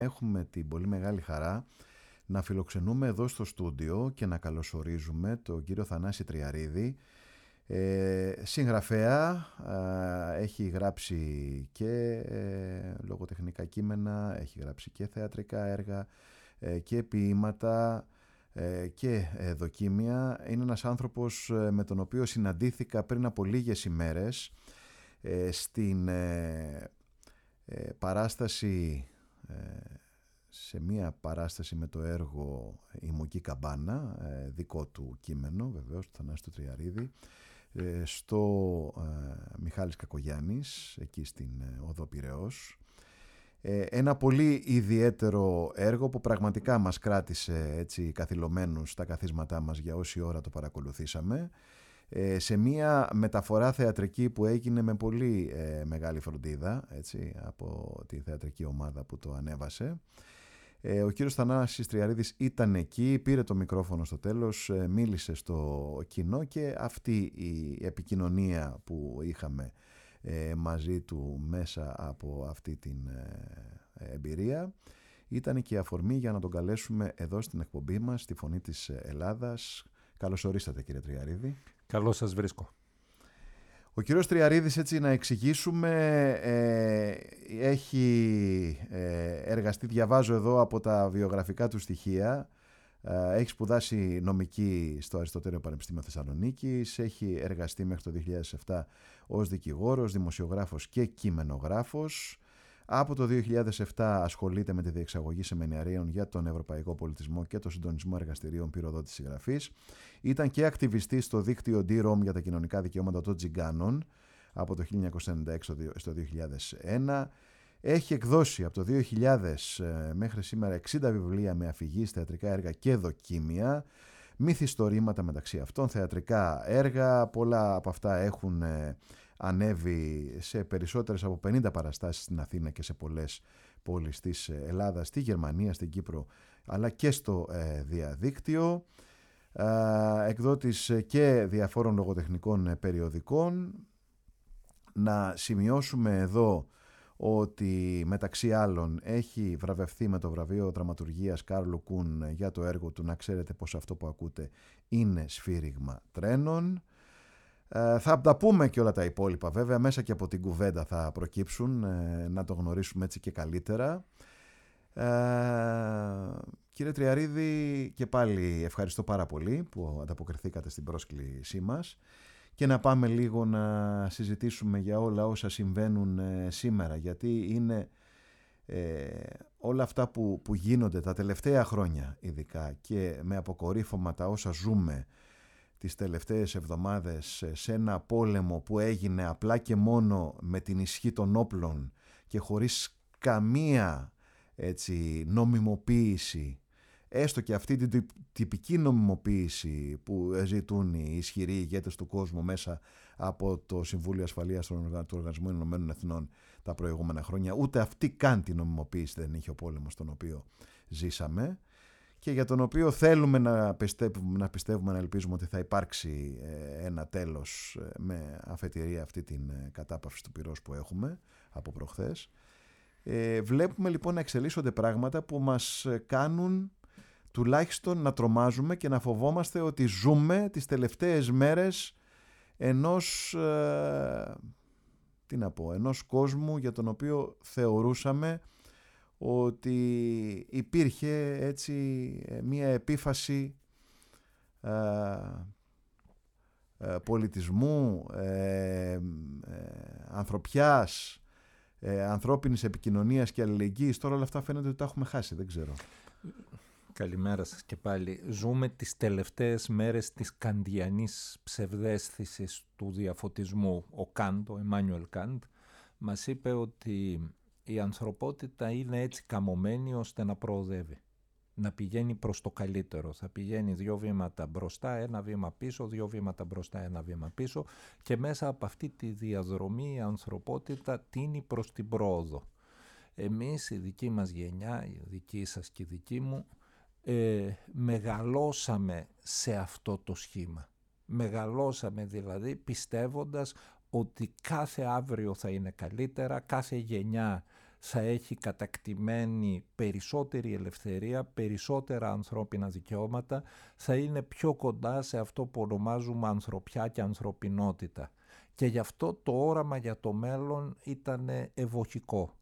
έχουμε την πολύ μεγάλη χαρά να φιλοξενούμε εδώ στο στούντιο και να καλωσορίζουμε τον κύριο Θανάση Τριαρίδη, συγγραφέα. Έχει γράψει και λογοτεχνικά κείμενα, έχει γράψει και θεατρικά έργα και ποίηματα και δοκίμια. Είναι ένας άνθρωπος με τον οποίο συναντήθηκα πριν από λίγες ημέρες στην παράσταση, σε μία παράσταση με το έργο «Η Μουκή Καμπάνα», δικό του κείμενο βεβαίως, του Θανάση του Τριαρίδη, στο Μιχάλης Κακογιάννης, εκεί στην Οδό Πειραιώς. Ένα πολύ ιδιαίτερο έργο που πραγματικά μας κράτησε έτσι καθυλωμένους στα καθίσματά μας για όση ώρα το παρακολουθήσαμε, σε μια μεταφορά θεατρική που έγινε με πολύ μεγάλη φροντίδα, έτσι, από τη θεατρική ομάδα που το ανέβασε. Ο κύριος Θανάσης Τριαρίδης ήταν εκεί, πήρε το μικρόφωνο στο τέλος, μίλησε στο κοινό και αυτή η επικοινωνία που είχαμε μαζί του μέσα από αυτή την εμπειρία ήταν και η αφορμή για να τον καλέσουμε εδώ στην εκπομπή μας, στη Φωνή της Ελλάδας. Καλώς ορίσατε, κύριε Τριαρίδη. Καλώς σας βρίσκω. Ο κύριος Τριαρίδης, έτσι να εξηγήσουμε, έχει εργαστεί, διαβάζω εδώ από τα βιογραφικά του στοιχεία, έχει σπουδάσει νομική στο Αριστοτέλειο Πανεπιστήμιο Θεσσαλονίκης, έχει εργαστεί μέχρι το 2007 ως δικηγόρος, δημοσιογράφος και κειμενογράφος. Από το 2007 ασχολείται με τη διεξαγωγή σεμιναρίων για τον ευρωπαϊκό πολιτισμό και το συντονισμό εργαστηρίων πυροδότησης συγγραφής. Ήταν και ακτιβιστής στο δίκτυο D-ROM για τα κοινωνικά δικαιώματα των Τζιγκάνων από το 1996 στο 2001. Έχει εκδώσει από το 2000 μέχρι σήμερα 60 βιβλία με αφηγείς, θεατρικά έργα και δοκίμια, μυθιστορήματα μεταξύ αυτών, θεατρικά έργα. Πολλά από αυτά έχουν ανέβει σε περισσότερες από 50 παραστάσεις στην Αθήνα και σε πολλές πόλεις της Ελλάδας, στη Γερμανία, στην Κύπρο, αλλά και στο διαδίκτυο. Εκδότης και διαφόρων λογοτεχνικών περιοδικών. Να σημειώσουμε εδώ ότι μεταξύ άλλων έχει βραβευθεί με το βραβείο δραματουργίας Κάρλου Κούν για το έργο του «Να ξέρετε πως αυτό που ακούτε είναι σφύριγμα τρένων». Θα τα πούμε και όλα τα υπόλοιπα βέβαια, μέσα και από την κουβέντα θα προκύψουν, να το γνωρίσουμε έτσι και καλύτερα. Κύριε Τριαρίδη, και πάλι ευχαριστώ πάρα πολύ που ανταποκριθήκατε στην πρόσκλησή μας και να πάμε λίγο να συζητήσουμε για όλα όσα συμβαίνουν σήμερα, γιατί είναι όλα αυτά που γίνονται τα τελευταία χρόνια ειδικά και με αποκορύφωμα τα όσα ζούμε τις τελευταίες εβδομάδες σε ένα πόλεμο που έγινε απλά και μόνο με την ισχύ των όπλων και χωρίς καμία έτσι νομιμοποίηση, έστω και αυτή την τυπική νομιμοποίηση που ζητούν οι ισχυροί ηγέτες του κόσμου μέσα από το Συμβούλιο Ασφαλείας του Οργανισμού Ηνωμένων Εθνών τα προηγούμενα χρόνια. Ούτε αυτή καν την νομιμοποίηση δεν είχε ο πόλεμος τον οποίο ζήσαμε και για τον οποίο θέλουμε να πιστεύουμε, να ελπίζουμε ότι θα υπάρξει ένα τέλος με αφετηρία αυτή την κατάπαυση του πυρός που έχουμε από προχθές. Βλέπουμε λοιπόν να εξελίσσονται πράγματα που μας κάνουν τουλάχιστον να τρομάζουμε και να φοβόμαστε ότι ζούμε τις τελευταίες μέρες ενός ενός κόσμου για τον οποίο θεωρούσαμε ότι υπήρχε έτσι μία επίφαση πολιτισμού, ανθρωπιάς, ανθρώπινης επικοινωνίας και αλληλεγγύης. Τώρα όλα αυτά φαίνεται ότι τα έχουμε χάσει, δεν ξέρω. Καλημέρα σας και πάλι. Ζούμε τις τελευταίες μέρες της καντιανής ψευδαίσθησης του διαφωτισμού. Ο Καντ, ο Εμμάνιουελ Καντ, μας είπε ότι η ανθρωπότητα είναι έτσι καμωμένη ώστε να προοδεύει. Να πηγαίνει προς το καλύτερο. Θα πηγαίνει 2 βήματα μπροστά, 1 βήμα πίσω, 2 βήματα μπροστά, 1 βήμα πίσω και μέσα από αυτή τη διαδρομή η ανθρωπότητα τίνει προς την πρόοδο. Εμείς, η δική μας γενιά, η δική σας και η δική μου, μεγαλώσαμε σε αυτό το σχήμα. Μεγαλώσαμε δηλαδή πιστεύοντας ότι κάθε αύριο θα είναι καλύτερα, κάθε γενιά θα έχει κατακτημένη περισσότερη ελευθερία, περισσότερα ανθρώπινα δικαιώματα, θα είναι πιο κοντά σε αυτό που ονομάζουμε ανθρωπιά και ανθρωπινότητα. Και γι' αυτό το όραμα για το μέλλον ήταν ευοχικό.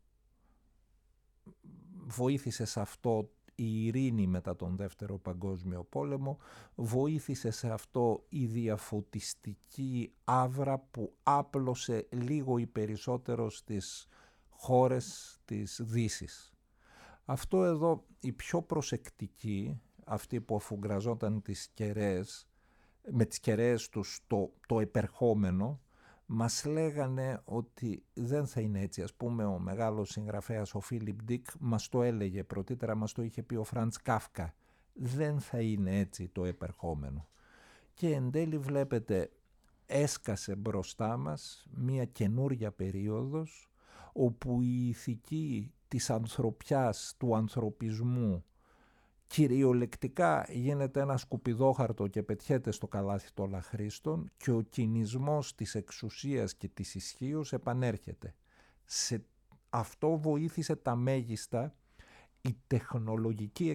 Βοήθησε σε αυτό η ειρήνη μετά τον Δεύτερο Παγκόσμιο Πόλεμο, βοήθησε σε αυτό η διαφωτιστική άβρα που άπλωσε λίγο ή περισσότερο στις χώρες της Δύσης. Αυτό εδώ, οι πιο προσεκτικοί, αυτοί που αφουγκραζόταν τις κεραίες, με τις κεραίες τους το επερχόμενο, μας λέγανε ότι δεν θα είναι έτσι. Ας πούμε, ο μεγάλος συγγραφέας ο Φίλιπ Ντικ μας το έλεγε πρωτήτερα, μας το είχε πει ο Φραντς Κάφκα. Δεν θα είναι έτσι το επερχόμενο. Και εν τέλει βλέπετε έσκασε μπροστά μας μια καινούρια περίοδος όπου η ηθική της ανθρωπιάς, του ανθρωπισμού κυριολεκτικά γίνεται ένα σκουπιδόχαρτο και πετιέται στο καλάθι των λαχρήστων και ο κινησμός της εξουσίας και της ισχύως επανέρχεται. Σε αυτό βοήθησε τα μέγιστα η τεχνολογική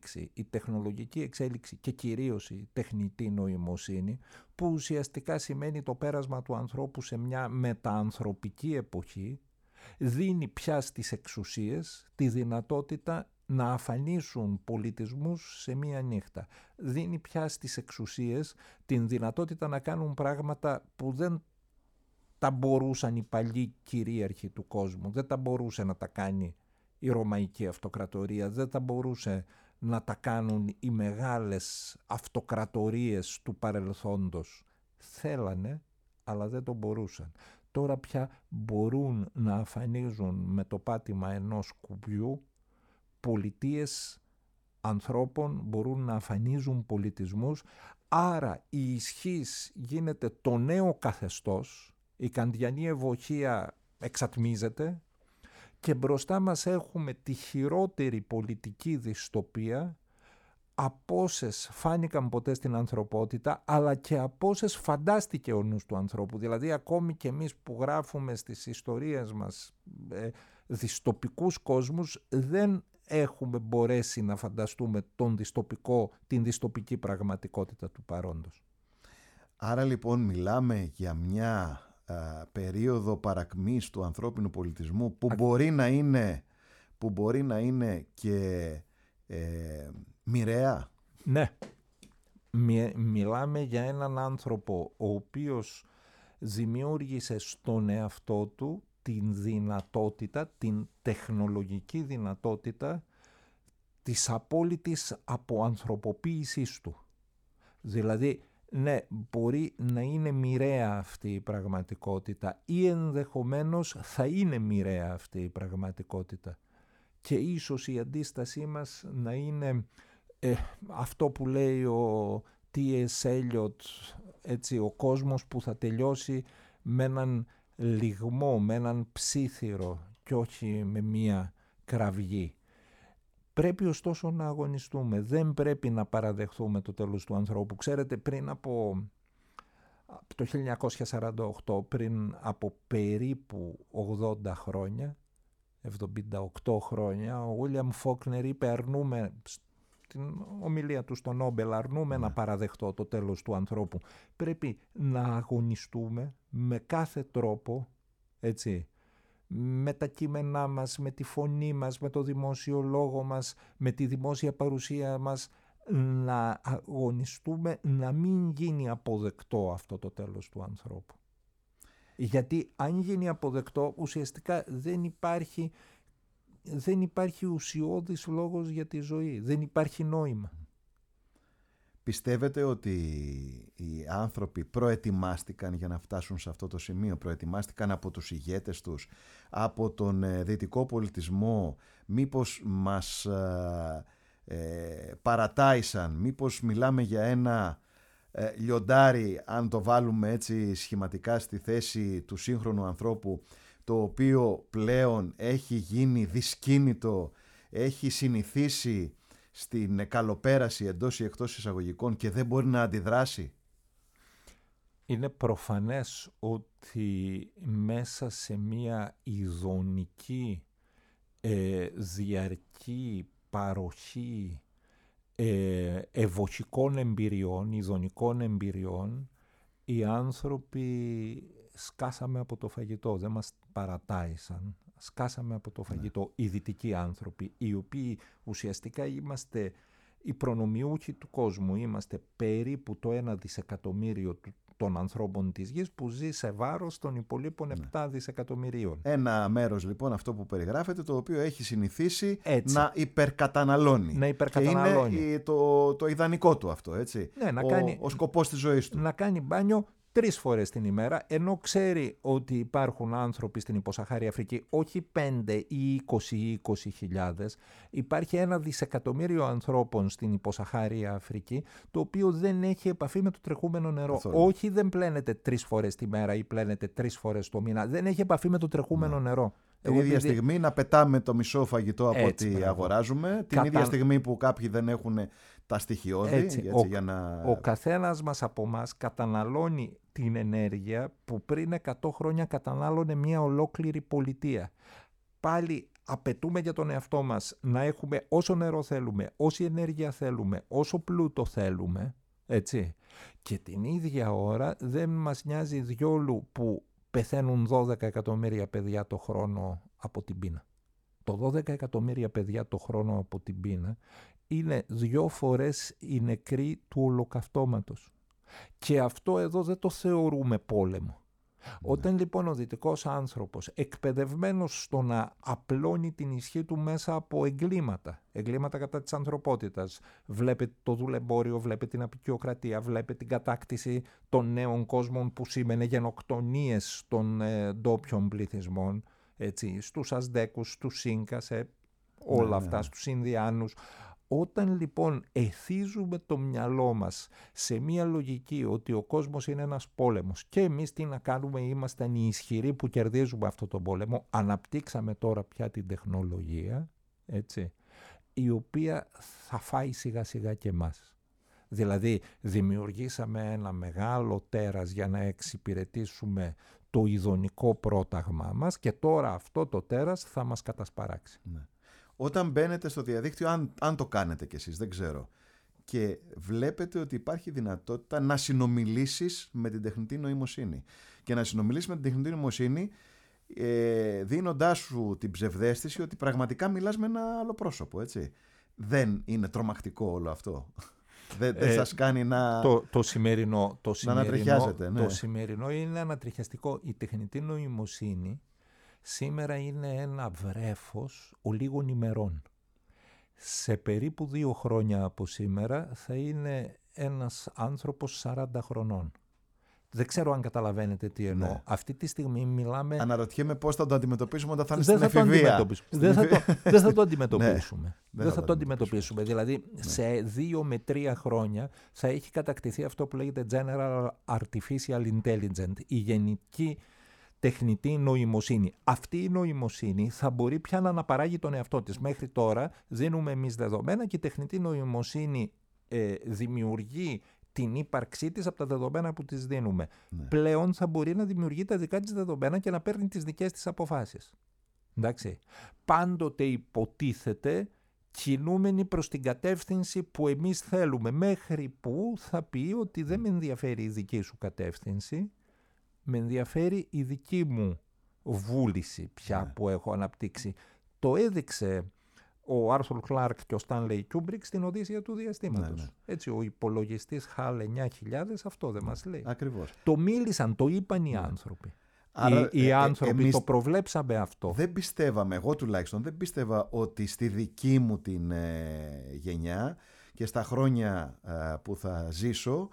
εξέλιξη και κυρίως η τεχνητή νοημοσύνη, που ουσιαστικά σημαίνει το πέρασμα του ανθρώπου σε μια μεταανθρωπική εποχή, δίνει πια στις εξουσίες τη δυνατότητα να αφανίσουν πολιτισμούς σε μία νύχτα. Δίνει πια στις εξουσίες την δυνατότητα να κάνουν πράγματα που δεν τα μπορούσαν οι παλιοί κυρίαρχοι του κόσμου. Δεν τα μπορούσε να τα κάνει η Ρωμαϊκή Αυτοκρατορία, δεν τα μπορούσε να τα κάνουν οι μεγάλες αυτοκρατορίες του παρελθόντος. Θέλανε, αλλά δεν το μπορούσαν. Τώρα πια μπορούν να αφανίζουν με το πάτημα ενός κουμπιού πολιτείες ανθρώπων, μπορούν να αφανίζουν πολιτισμούς, άρα η ισχύς γίνεται το νέο καθεστώς, η καντιανή ευοχία εξατμίζεται και μπροστά μας έχουμε τη χειρότερη πολιτική δυστοπία από όσες φάνηκαν ποτέ στην ανθρωπότητα, αλλά και από όσες φαντάστηκε ο νους του ανθρώπου. Δηλαδή ακόμη και εμείς που γράφουμε στις ιστορίες μας δυστοπικούς κόσμους, δεν έχουμε μπορέσει να φανταστούμε την δυστοπική πραγματικότητα του παρόντος. Άρα λοιπόν μιλάμε για μια περίοδο παρακμής του ανθρώπινου πολιτισμού που μπορεί να είναι και μοιραία. Ναι. Μιλάμε για έναν άνθρωπο ο οποίος δημιούργησε στον εαυτό του την δυνατότητα, την τεχνολογική δυνατότητα της απόλυτης αποανθρωποποίησης του. Δηλαδή, ναι, μπορεί να είναι μοιραία αυτή η πραγματικότητα ή ενδεχομένως θα είναι μοιραία αυτή η πραγματικότητα. Και ίσως η αντίστασή μας να είναι αυτό που λέει ο T.S. Eliot, έτσι, ο κόσμος που θα τελειώσει με έναν λιγμό, με έναν ψίθυρο και όχι με μία κραυγή. Πρέπει ωστόσο να αγωνιστούμε, δεν πρέπει να παραδεχθούμε το τέλος του ανθρώπου. Ξέρετε, πριν από το 1948, πριν από περίπου 80 χρόνια, 78 χρόνια, ο William Faulkner είπε στην ομιλία του στο Νόμπελ, αρνούμε να παραδεχτώ το τέλος του ανθρώπου. Πρέπει να αγωνιστούμε με κάθε τρόπο, έτσι, με τα κείμενά μας, με τη φωνή μας, με το δημόσιο λόγο μας, με τη δημόσια παρουσία μας, να αγωνιστούμε να μην γίνει αποδεκτό αυτό το τέλος του ανθρώπου. Γιατί αν γίνει αποδεκτό, ουσιαστικά δεν υπάρχει ουσιώδης λόγος για τη ζωή, δεν υπάρχει νόημα. Πιστεύετε ότι οι άνθρωποι προετοιμάστηκαν για να φτάσουν σε αυτό το σημείο, προετοιμάστηκαν από τους ηγέτες τους, από τον δυτικό πολιτισμό, μήπως μας παρατάισαν, μήπως μιλάμε για ένα λιοντάρι, αν το βάλουμε έτσι σχηματικά στη θέση του σύγχρονου ανθρώπου, το οποίο πλέον έχει γίνει δυσκίνητο, έχει συνηθίσει στην καλοπέραση εντός ή εκτός εισαγωγικών και δεν μπορεί να αντιδράσει. Είναι προφανές ότι μέσα σε μια ειδονική διαρκή παροχή ευοχικών εμπειριών, ειδονικών εμπειριών, οι άνθρωποι σκάσαμε από το φαγητό, δεν μας παρατάησαν. Σκάσαμε από το φαγητό, οι δυτικοί άνθρωποι, οι οποίοι ουσιαστικά είμαστε οι προνομιούχοι του κόσμου. Είμαστε περίπου το 1 δισεκατομμύριο των ανθρώπων της γης που ζει σε βάρος των υπολείπων 7 δισεκατομμυρίων. Ένα μέρος λοιπόν αυτό που περιγράφεται, το οποίο έχει συνηθίσει να υπερκαταναλώνει. Να υπερκαταναλώνει. Και είναι το ιδανικό του αυτό, έτσι. Ναι, ο σκοπός της ζωής του. Να κάνει μπάνιο 3 φορές την ημέρα, ενώ ξέρει ότι υπάρχουν άνθρωποι στην υποσαχάρια Αφρική, όχι 5 ή 20 ή 20.000, υπάρχει 1 δισεκατομμύριο ανθρώπων στην υποσαχάρια Αφρική, το οποίο δεν έχει επαφή με το τρεχούμενο νερό. Όχι, δεν πλένεται 3 φορές τη μέρα ή πλένεται 3 φορές το μήνα, δεν έχει επαφή με το τρεχούμενο νερό. Την ίδια στιγμή να πετάμε το μισό φαγητό από ό,τι αγοράζουμε, την ίδια στιγμή που κάποιοι δεν έχουν τα στοιχειώδη. Ο καθένας μας από μας καταναλώνει την ενέργεια που πριν 100 χρόνια κατανάλωνε μια ολόκληρη πολιτεία. Πάλι απαιτούμε για τον εαυτό μας να έχουμε όσο νερό θέλουμε, όση ενέργεια θέλουμε, όσο πλούτο θέλουμε, έτσι. Και την ίδια ώρα δεν μας νοιάζει διόλου που πεθαίνουν 12 εκατομμύρια παιδιά το χρόνο από την πείνα. Το 12 εκατομμύρια παιδιά το χρόνο από την πείνα είναι 2 φορές οι νεκροί του ολοκαυτώματος. Και αυτό εδώ δεν το θεωρούμε πόλεμο. Όταν λοιπόν ο δυτικός άνθρωπος, εκπαιδευμένος στο να απλώνει την ισχύ του μέσα από εγκλήματα κατά της ανθρωπότητας, βλέπει το δουλεμπόριο, βλέπει την αποικιοκρατία, βλέπει την κατάκτηση των νέων κόσμων που σήμαινε γενοκτονίες των ντόπιων πληθυσμών, έτσι, στους Αζτέκους, στους Ίνκας, όλα αυτά, στους Ινδιάνους. Όταν λοιπόν εθίζουμε το μυαλό μας σε μια λογική ότι ο κόσμος είναι ένας πόλεμος και εμείς τι να κάνουμε, ήμασταν οι ισχυροί που κερδίζουμε αυτό το πόλεμο, αναπτύξαμε τώρα πια την τεχνολογία, έτσι, η οποία θα φάει σιγά σιγά και εμάς. Δηλαδή δημιουργήσαμε ένα μεγάλο τέρας για να εξυπηρετήσουμε το ειδονικό πρόταγμά μας και τώρα αυτό το τέρας θα μας κατασπαράξει. Ναι. Όταν μπαίνετε στο διαδίκτυο, αν το κάνετε κι εσείς, δεν ξέρω, και βλέπετε ότι υπάρχει δυνατότητα να συνομιλήσεις με την τεχνητή νοημοσύνη. Και να συνομιλήσεις με την τεχνητή νοημοσύνη δίνοντάς σου την ψευδαίσθηση ότι πραγματικά μιλάς με ένα άλλο πρόσωπο, έτσι. Δεν είναι τρομακτικό όλο αυτό? Δεν σας κάνει να ανατριχιάζετε? Το σημερινό είναι ανατριχιαστικό. Η τεχνητή νοημοσύνη σήμερα είναι ένα βρέφος ολίγων ημερών. Σε περίπου 2 χρόνια από σήμερα θα είναι ένας άνθρωπος 40 χρονών. Δεν ξέρω αν καταλαβαίνετε τι εννοώ. Ναι. Αυτή τη στιγμή μιλάμε... Αναρωτιέμαι πώς θα το αντιμετωπίσουμε όταν θα είναι στην εφηβεία. Δεν θα το αντιμετωπίσουμε. Δεν θα το αντιμετωπίσουμε. Δηλαδή, σε 2 με 3 χρόνια θα έχει κατακτηθεί αυτό που λέγεται General Artificial Intelligence, η γενική τεχνητή νοημοσύνη. Αυτή η νοημοσύνη θα μπορεί πια να αναπαράγει τον εαυτό της. Μέχρι τώρα δίνουμε εμείς δεδομένα και η τεχνητή νοημοσύνη δημιουργεί την ύπαρξή της από τα δεδομένα που της δίνουμε. Ναι. Πλέον θα μπορεί να δημιουργεί τα δικά της δεδομένα και να παίρνει τις δικές της αποφάσεις. Εντάξει. Πάντοτε υποτίθεται κινούμενοι προς την κατεύθυνση που εμείς θέλουμε, μέχρι που θα πει ότι δεν με ενδιαφέρει η δική σου κατεύθυνση, με ενδιαφέρει η δική μου βούληση πια που έχω αναπτύξει. Το έδειξε ο Άρθουρ Κλάρκ και ο Στάνλεϊ Κιούμπρικ στην Οδύσσεια του Διαστήματος. Ναι. Έτσι, ο υπολογιστής HAL 9000 αυτό δεν μας λέει. Ακριβώς. Το μίλησαν, το είπαν οι άνθρωποι. Άρα, οι άνθρωποι το προβλέψαμε αυτό. Δεν πιστεύαμε, εγώ τουλάχιστον δεν πίστευα ότι στη δική μου την γενιά και στα χρόνια που θα ζήσω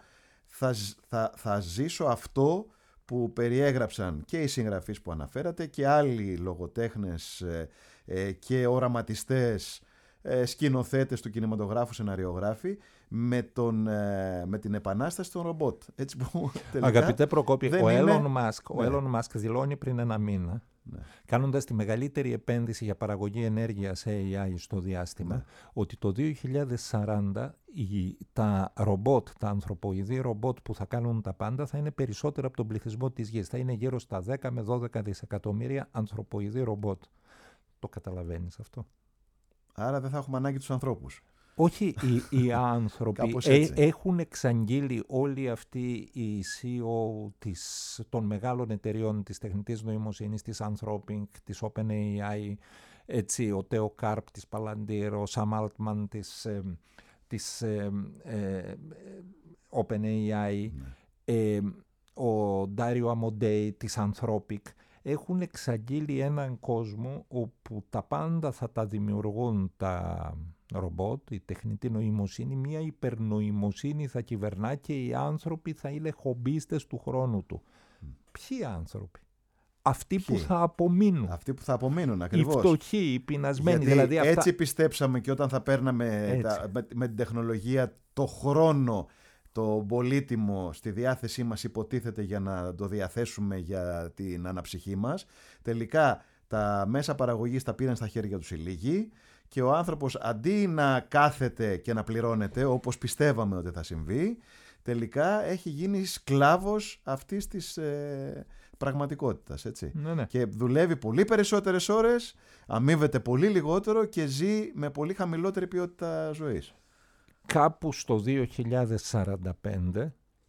θα ζήσω αυτό που περιέγραψαν και οι συγγραφείς που αναφέρατε και άλλοι λογοτέχνες και οραματιστές, σκηνοθέτες του κινηματογράφου, σεναριογράφοι, με την επανάσταση των ρομπότ. Έτσι που τελικά, αγαπητέ Προκόπη, ο Elon Musk δηλώνει πριν 1 μήνα, κάνοντας τη μεγαλύτερη επένδυση για παραγωγή ενέργειας AI στο διάστημα, ότι το 2040 τα ρομπότ, τα ανθρωποειδή ρομπότ που θα κάνουν τα πάντα θα είναι περισσότερο από τον πληθυσμό της γης. Θα είναι γύρω στα 10 με 12 δισεκατομμύρια ανθρωποειδή ρομπότ. Το καταλαβαίνεις αυτό? Άρα δεν θα έχουμε ανάγκη τους ανθρώπους. Όχι οι άνθρωποι. Έχουν εξαγγείλει όλοι αυτοί οι CEO των μεγάλων εταιριών της τεχνητής νοημοσύνης, της Anthropic, της OpenAI, έτσι, ο Τέο Κάρπ της Palantir, ο Sam Altman της OpenAI, ο Dario Amodei της Anthropic, έχουν εξαγγείλει έναν κόσμο όπου τα πάντα θα τα δημιουργούν τα ρομπότ, η τεχνητή νοημοσύνη, μια υπερνοημοσύνη θα κυβερνά και οι άνθρωποι θα είναι χομπίστες του χρόνου του. Ποιοι άνθρωποι? Αυτοί που θα απομείνουν. Αυτοί που θα απομείνουν, ακριβώς. Οι φτωχοί, οι πεινασμένοι. Γιατί δηλαδή έτσι αυτά... πιστέψαμε και όταν θα παίρναμε με την τεχνολογία το χρόνο, το πολύτιμο στη διάθεσή μας υποτίθεται για να το διαθέσουμε για την αναψυχή μας. Τελικά τα μέσα παραγωγής τα πήραν στα χέρια τους οι λίγοι και ο άνθρωπος αντί να κάθεται και να πληρώνεται όπως πιστεύαμε ότι θα συμβεί, τελικά έχει γίνει σκλάβος αυτής της πραγματικότητας, έτσι. Ναι. Και δουλεύει πολύ περισσότερες ώρες, αμείβεται πολύ λιγότερο και ζει με πολύ χαμηλότερη ποιότητα ζωής. Κάπου στο 2045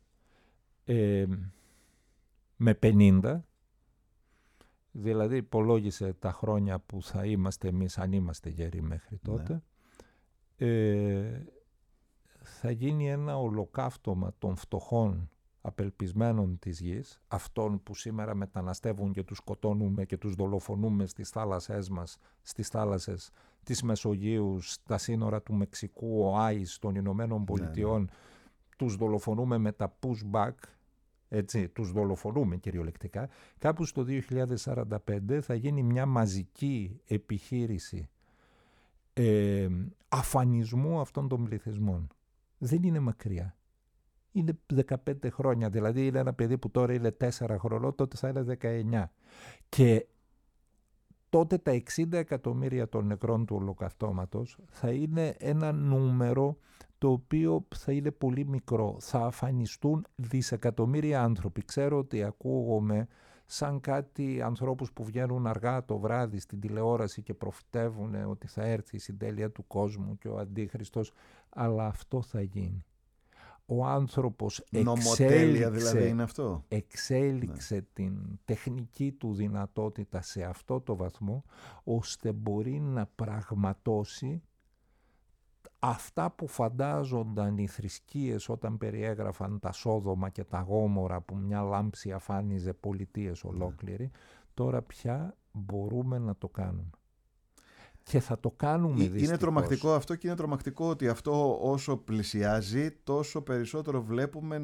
με 50, δηλαδή υπολόγισε τα χρόνια που θα είμαστε εμείς, αν είμαστε γεροί μέχρι τότε, θα γίνει ένα ολοκαύτωμα των φτωχών απελπισμένων της γης, αυτών που σήμερα μεταναστεύουν και τους σκοτώνουμε και τους δολοφονούμε στις θάλασσές μας, στις θάλασσες της Μεσογείου, στα σύνορα του Μεξικού, ο Άις των Ηνωμένων Πολιτειών, τους δολοφονούμε με τα pushback, έτσι, τους δολοφονούμε κυριολεκτικά. Κάπου στο 2045 θα γίνει μια μαζική επιχείρηση αφανισμού αυτών των πληθυσμών. Δεν είναι μακριά. Είναι 15 χρόνια, δηλαδή είναι ένα παιδί που τώρα είναι 4 χρονών, τότε θα είναι 19. Και τότε τα 60 εκατομμύρια των νεκρών του ολοκαυτώματος θα είναι ένα νούμερο το οποίο θα είναι πολύ μικρό. Θα αφανιστούν δισεκατομμύρια άνθρωποι. Ξέρω ότι ακούγομαι σαν κάτι ανθρώπους που βγαίνουν αργά το βράδυ στην τηλεόραση και προφητεύουν ότι θα έρθει η συντέλεια του κόσμου και ο Αντίχριστος, αλλά αυτό θα γίνει. Ο άνθρωπος εξέλιξε την τεχνική του δυνατότητα σε αυτό το βαθμό, ώστε μπορεί να πραγματώσει αυτά που φαντάζονταν οι θρησκείες όταν περιέγραφαν τα Σόδομα και τα Γόμορα, που μια λάμψη αφάνιζε πολιτείες ολόκληρη. Τώρα πια μπορούμε να το κάνουμε. Και θα το κάνουμε δυστυχώς. Είναι τρομακτικό αυτό και είναι τρομακτικό ότι αυτό όσο πλησιάζει τόσο περισσότερο βλέπουμε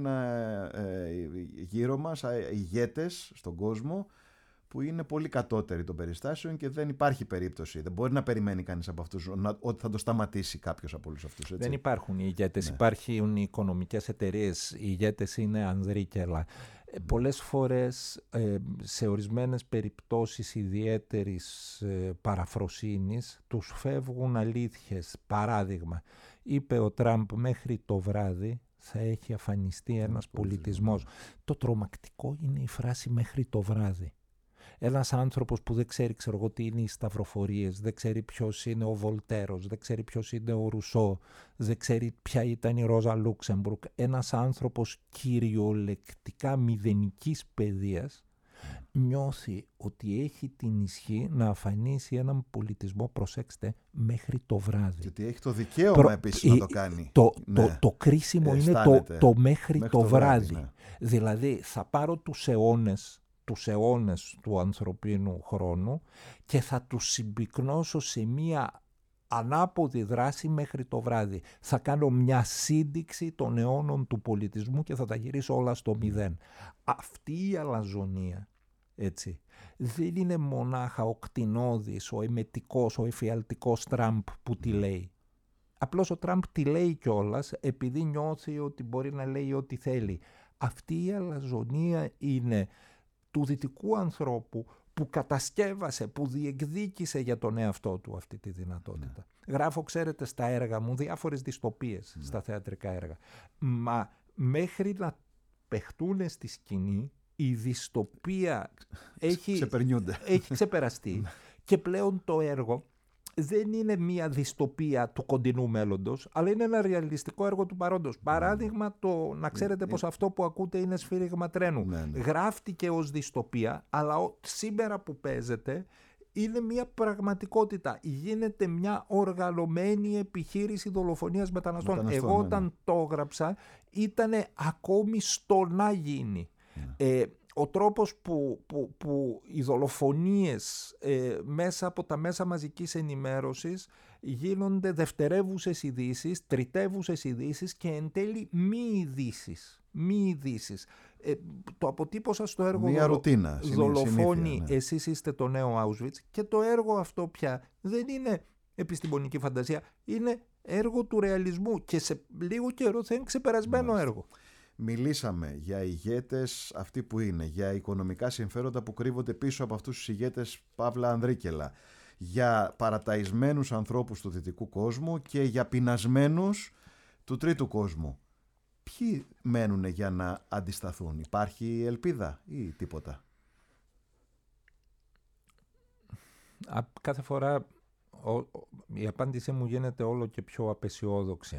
γύρω μας ηγέτες στον κόσμο που είναι πολύ κατώτεροι των περιστάσεων και δεν υπάρχει περίπτωση. Δεν μπορεί να περιμένει κανείς από αυτούς ότι θα το σταματήσει κάποιος από όλους αυτούς. Έτσι. Δεν υπάρχουν οι ηγέτες, υπάρχουν οι οικονομικές εταιρείες. Οι ηγέτες είναι ανδρίκελα. Πολλές φορές σε ορισμένες περιπτώσεις ιδιαίτερης παραφροσύνης τους φεύγουν αλήθειες. Παράδειγμα, είπε ο Τραμπ μέχρι το βράδυ θα έχει αφανιστεί ένας πολιτισμός. Το τρομακτικό είναι η φράση μέχρι το βράδυ. Ένας άνθρωπος που δεν ξέρει, τι είναι οι σταυροφορίες, δεν ξέρει ποιος είναι ο Βολτέρος, δεν ξέρει ποιος είναι ο Ρουσό, δεν ξέρει ποια ήταν η Ρόζα Λούξεμπουργκ. Ένας άνθρωπος κυριολεκτικά μηδενικής παιδείας νιώθει ότι έχει την ισχύ να αφανίσει έναν πολιτισμό, προσέξτε, μέχρι το βράδυ. Και ότι έχει το δικαίωμα επίσης να το κάνει. Το κρίσιμο είναι το μέχρι το βράδυ. Ναι. Δηλαδή θα πάρω τους αιώνες του ανθρωπίνου χρόνου και θα τους συμπυκνώσω σε μία ανάποδη δράση μέχρι το βράδυ. Θα κάνω μια σύνδεξη των αιώνων του πολιτισμού και θα τα γυρίσω όλα στο μηδέν. Αυτή η αλαζονία, έτσι, δεν είναι μονάχα ο κτηνώδης, ο εμετικός, ο εφιαλτικός Τραμπ που τη λέει. Απλώς ο Τραμπ τη λέει κιόλας επειδή νιώθει ότι μπορεί να λέει ό,τι θέλει. Αυτή η αλαζονία είναι του δυτικού ανθρώπου που κατασκεύασε, που διεκδίκησε για τον εαυτό του αυτή τη δυνατότητα. Ναι. Γράφω, ξέρετε, στα έργα μου διάφορες δυστοπίες, στα θεατρικά έργα. Μα μέχρι να παιχτούν στη σκηνή, η δυστοπία έχει ξεπεραστεί Και πλέον το έργο δεν είναι μια δυστοπία του κοντινού μέλλοντος, αλλά είναι ένα ρεαλιστικό έργο του παρόντος. Παράδειγμα, να ξέρετε πως αυτό που ακούτε είναι Σφύριγμα τρένου. Γράφτηκε ως δυστοπία, αλλά σήμερα που παίζεται είναι μια πραγματικότητα. Γίνεται μια οργανωμένη επιχείρηση δολοφονίας μεταναστών. Εγώ όταν το έγραψα ήταν ακόμη στο να γίνει. Ο τρόπος που οι δολοφονίες μέσα από τα μέσα μαζικής ενημέρωσης γίνονται δευτερεύουσες ειδήσεις, τριτεύουσες ειδήσεις και εν τέλει μη ειδήσεις. Το αποτύπωσα στο έργο μια ρουτίνα, «Δολοφόνοι, συνήθεια, εσείς είστε το νέο Auschwitz», και το έργο αυτό πια δεν είναι επιστημονική φαντασία, είναι έργο του ρεαλισμού και σε λίγο καιρό θα είναι ξεπερασμένο έργο. Μιλήσαμε για ηγέτες αυτοί που είναι, για οικονομικά συμφέροντα που κρύβονται πίσω από αυτούς τους ηγέτες Παύλα Ανδρίκελα, για παραταϊσμένους ανθρώπους του δυτικού κόσμου και για πεινασμένους του τρίτου κόσμου. Ποιοι μένουν για να αντισταθούν? Υπάρχει ελπίδα ή τίποτα? Κάθε φορά η απάντησή μου γίνεται όλο και πιο απεσιόδοξη.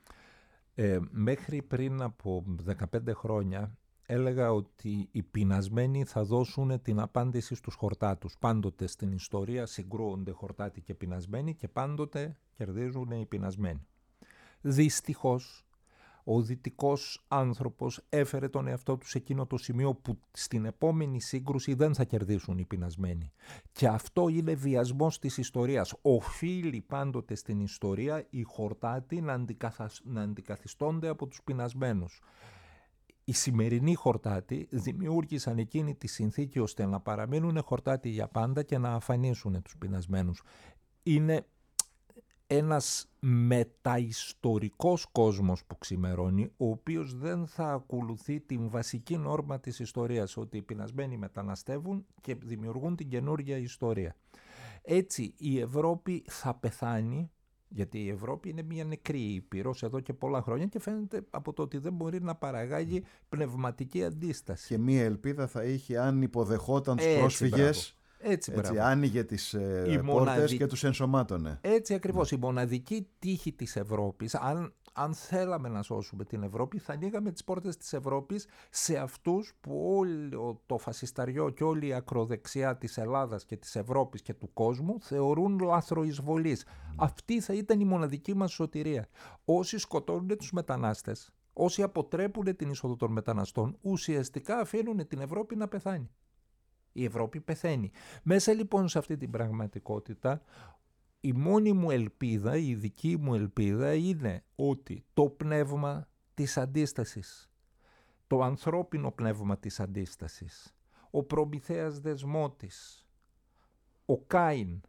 Μέχρι πριν από 15 χρόνια έλεγα ότι οι πεινασμένοι θα δώσουν την απάντηση στους χορτάτους. Πάντοτε στην ιστορία συγκρούονται χορτάτοι και πεινασμένοι και πάντοτε κερδίζουν οι πεινασμένοι. Δυστυχώς, ο δυτικός άνθρωπος έφερε τον εαυτό του σε εκείνο το σημείο που στην επόμενη σύγκρουση δεν θα κερδίσουν οι πεινασμένοι. Και αυτό είναι βιασμός της ιστορίας. Οφείλει πάντοτε στην ιστορία οι χορτάτοι να αντικαθιστώνται από τους πεινασμένους. Οι σημερινοί χορτάτοι δημιούργησαν εκείνη τη συνθήκη ώστε να παραμείνουν χορτάτοι για πάντα και να αφανίσουν τους πεινασμένους. Είναι ένας μεταιστορικός κόσμος που ξημερώνει, ο οποίος δεν θα ακολουθεί την βασική νόρμα της ιστορίας, ότι οι πεινασμένοι μεταναστεύουν και δημιουργούν την καινούργια ιστορία. Έτσι η Ευρώπη θα πεθάνει, γιατί η Ευρώπη είναι μια νεκρή ήπειρος εδώ και πολλά χρόνια και φαίνεται από το ότι δεν μπορεί να παραγάγει πνευματική αντίσταση. Και μια ελπίδα θα είχε αν υποδεχόταν τους πρόσφυγες. Έτσι, άνοιγε τις πόρτες και τους ενσωμάτωνε. Έτσι ακριβώς. Η μοναδική τύχη της Ευρώπης, αν θέλαμε να σώσουμε την Ευρώπη, θα ανοίγαμε τις πόρτες της Ευρώπης σε αυτούς που όλο το φασισταριό και όλη η ακροδεξιά της Ελλάδας και της Ευρώπης και του κόσμου θεωρούν λάθροεισβολής. Αυτή θα ήταν η μοναδική μας σωτηρία. Όσοι σκοτώνουν τους μετανάστες, όσοι αποτρέπουν την είσοδο των μεταναστών, ουσιαστικά αφήνουν την Ευρώπη να πεθάνει. Η Ευρώπη πεθαίνει. Μέσα λοιπόν σε αυτή την πραγματικότητα, η μόνη μου ελπίδα, η δική μου ελπίδα είναι ότι το πνεύμα της αντίστασης, το ανθρώπινο πνεύμα της αντίστασης, ο Προμηθέας Δεσμώτης, ο Κάιν,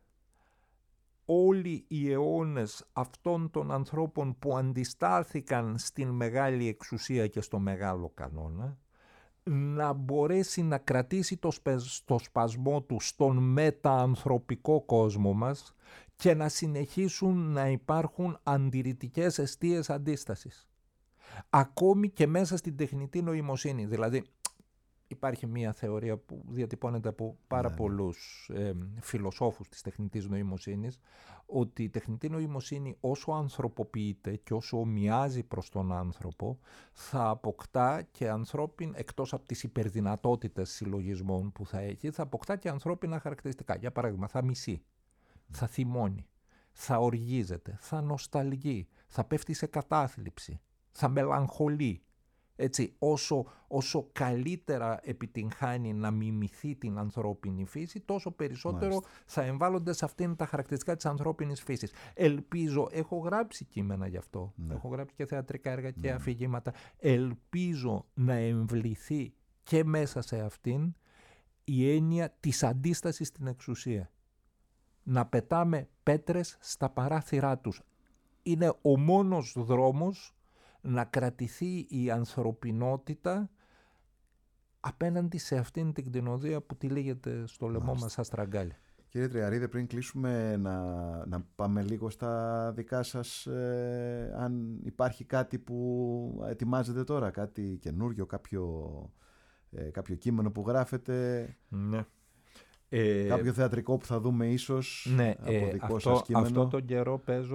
όλοι οι αιώνες αυτών των ανθρώπων που αντιστάθηκαν στην μεγάλη εξουσία και στο μεγάλο κανόνα, να μπορέσει να κρατήσει το σπασμό του στον μεταανθρωπικό κόσμο μας και να συνεχίσουν να υπάρχουν αντιρρητικές εστίες αντίστασης. Ακόμη και μέσα στην τεχνητή νοημοσύνη. Δηλαδή υπάρχει μια θεωρία που διατυπώνεται από πάρα πολλούς φιλοσόφους της τεχνητής νοημοσύνης, ότι η τεχνητή νοημοσύνη όσο ανθρωποποιείται και όσο ομοιάζει προς τον άνθρωπο, θα αποκτά και ανθρώπιν, εκτός από τις υπερδυνατότητες συλλογισμών που θα έχει, θα αποκτά και ανθρώπινα χαρακτηριστικά. Για παράδειγμα, θα μισεί, θα θυμώνει, θα οργίζεται, θα νοσταλγεί, θα πέφτει σε κατάθλιψη, θα μελαγχολεί. Έτσι, όσο καλύτερα επιτυγχάνει να μιμηθεί την ανθρώπινη φύση, τόσο περισσότερο θα εμβάλλονται σε αυτήν τα χαρακτηριστικά της ανθρώπινης φύσης. Ελπίζω, έχω γράψει κείμενα γι' αυτό, έχω γράψει και θεατρικά έργα και αφηγήματα, ελπίζω να εμβληθεί και μέσα σε αυτήν η έννοια της αντίστασης στην εξουσία. Να πετάμε πέτρες στα παράθυρά τους. Είναι ο μόνος δρόμος να κρατηθεί η ανθρωπινότητα απέναντι σε αυτήν την κτηνοδία που τυλίγεται στο λαιμό μας σαν στραγγάλι. Κύριε Τριαρίδε, πριν κλείσουμε να πάμε λίγο στα δικά σας, αν υπάρχει κάτι που ετοιμάζετε τώρα, κάτι καινούριο, κάποιο κείμενο που γράφετε. Ναι. Κάποιο θεατρικό που θα δούμε ίσως ναι, από δικό σας κείμενο. Αυτό τον καιρό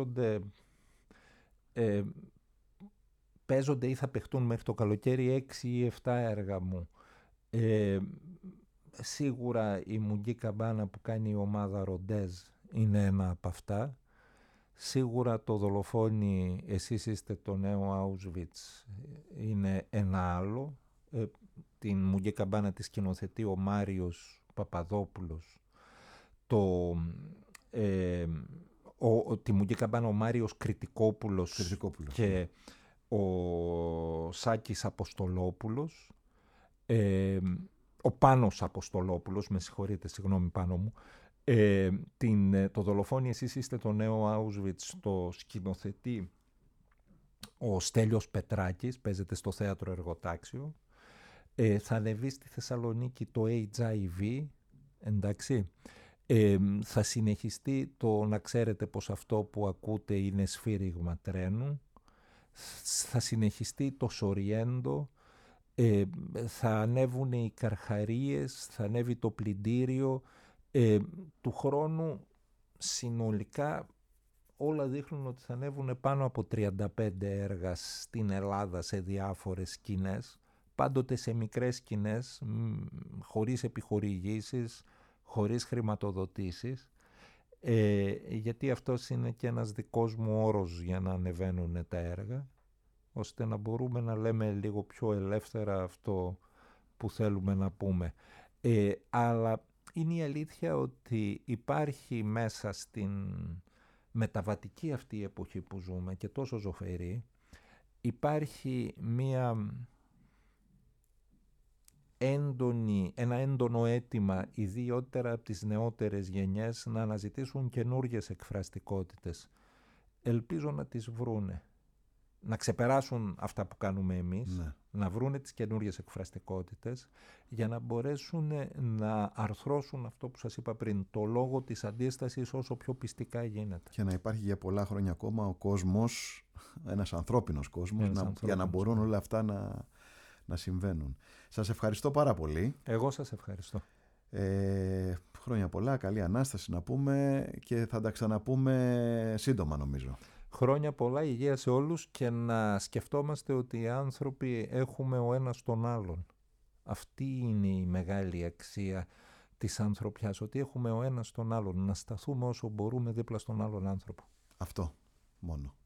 παίζονται ή θα παιχτούν μέχρι το καλοκαίρι 6 ή 7 έργα μου. Σίγουρα η Μουγγί Καμπάνα που κάνει η ομάδα Ροντέζ είναι ένα από αυτά. Σίγουρα το Δολοφόνι, εσείς είστε το νέο Auschwitz, είναι ένα άλλο. Την Μουγγί Καμπάνα τη σκηνοθετεί ο Μάριος Παπαδόπουλος. Τη Μουγγί Καμπάνα ο Μάριος Κρητικόπουλος και ο Σάκης Αποστολόπουλος. Ο Πάνος Αποστολόπουλος, με συγχωρείτε, συγγνώμη Πάνο μου. Το Δολοφόνι, εσείς είστε το νέο Auschwitz, το σκηνοθετεί ο Στέλιος Πετράκης, παίζεται στο Θέατρο Εργοτάξιο. Θα ανεβεί στη Θεσσαλονίκη το HIV, εντάξει. Θα συνεχιστεί το να ξέρετε πως αυτό που ακούτε είναι σφύριγμα τρένου. Θα συνεχιστεί το Σοριέντο. Θα ανέβουν οι Καρχαρίες, θα ανέβει το Πλυντήριο. Του χρόνου συνολικά όλα δείχνουν ότι θα ανέβουν πάνω από 35 έργα στην Ελλάδα σε διάφορες σκηνές, πάντοτε σε μικρές σκηνές, χωρίς επιχορηγήσεις, χωρίς χρηματοδοτήσεις, γιατί αυτός είναι και ένας δικός μου όρος για να ανεβαίνουν τα έργα, ώστε να μπορούμε να λέμε λίγο πιο ελεύθερα αυτό που θέλουμε να πούμε. Αλλά είναι η αλήθεια ότι υπάρχει μέσα στην μεταβατική αυτή εποχή που ζούμε και τόσο ζωφερή, υπάρχει ένα έντονο αίτημα, ιδιότερα από τις νεότερες γενιές, να αναζητήσουν καινούργιες εκφραστικότητες. Ελπίζω να τις βρούνε. Να ξεπεράσουν αυτά που κάνουμε εμείς, ναι. Να βρούνε τις καινούργιες εκφραστικότητες για να μπορέσουν να αρθρώσουν αυτό που σας είπα πριν, το λόγο της αντίστασης όσο πιο πιστικά γίνεται. Και να υπάρχει για πολλά χρόνια ακόμα ο κόσμος, ένας ανθρώπινος κόσμος, για να μπορούν όλα αυτά να συμβαίνουν. Σας ευχαριστώ πάρα πολύ. Εγώ σας ευχαριστώ. Χρόνια πολλά, καλή Ανάσταση να πούμε και θα τα ξαναπούμε σύντομα νομίζω. Χρόνια πολλά, υγεία σε όλους και να σκεφτόμαστε ότι οι άνθρωποι έχουμε ο ένας τον άλλον. Αυτή είναι η μεγάλη αξία της ανθρωπιάς, ότι έχουμε ο ένας τον άλλον, να σταθούμε όσο μπορούμε δίπλα στον άλλον άνθρωπο. Αυτό μόνο.